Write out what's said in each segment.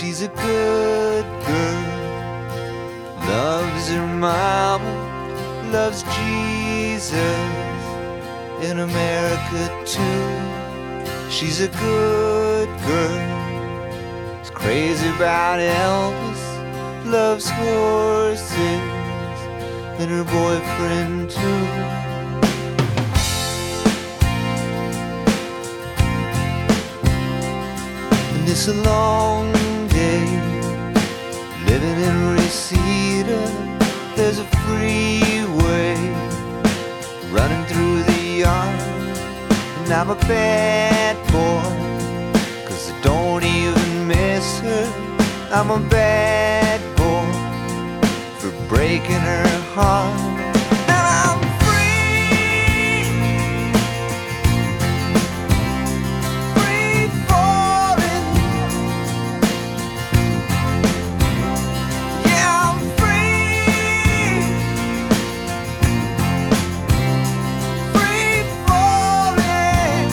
She's a good girl, loves her mama, loves Jesus, in America too. She's a good girl, is crazy about Elvis, loves horses, and her boyfriend too. And it's a long day living in Reseda. There's a freeway running through the yard, and I'm a bad boy, 'cause I don't even miss her. I'm a bad boy for breaking her heart. And I'm free, free falling. Yeah, I'm free, free falling.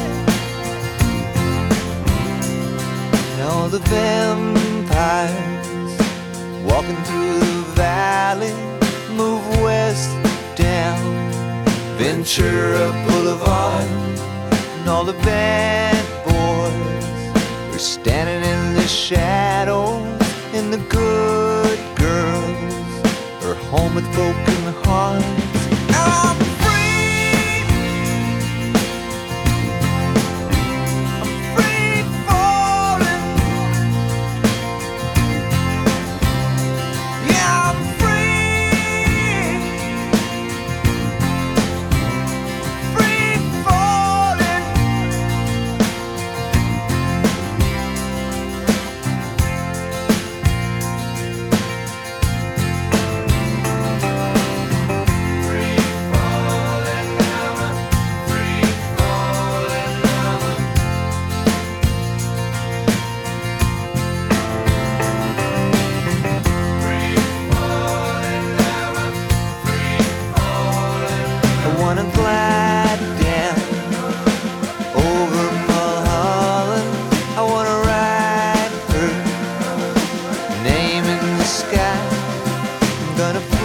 And all the vampires walking through the valley move west down Ventura Boulevard, and all the bad boys are standing in the shadows, and the good girls are home with broken hearts. I'm free, I'm free falling. Yeah, I'm free, free falling. Free falling now, I'm free falling now. Free falling now, I'm free falling. I wanna glide down over Mulholland. I wanna write her name in the sky. I'm gonna